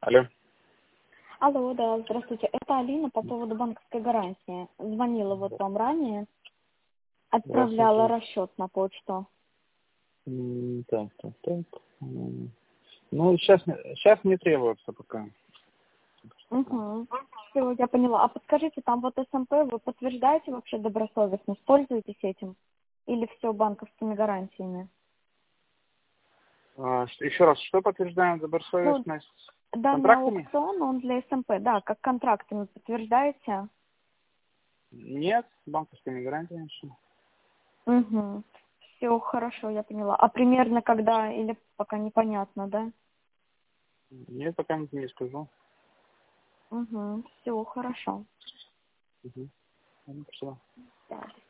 Алло. Алло, да, здравствуйте. Это Алина по поводу банковской гарантии. Звонила вот вам ранее, отправляла Здравствуйте. расчет на почту. Так. Ну, сейчас не требуется пока. Угу. Все, я поняла. А подскажите, там вот СМП, вы подтверждаете вообще добросовестность, пользуетесь этим? Или все банковскими гарантиями? Еще раз, что подтверждаем Ну, добросовестность? данный Контрактами? аукцион, он для СМП, да, как контрактами подтверждаете? Нет, банковскими гарантиями все. Угу. Все, хорошо, я поняла. А примерно когда или пока непонятно, да? Нет, пока не скажу. Угу. Все, хорошо. Угу. Спасибо. Да,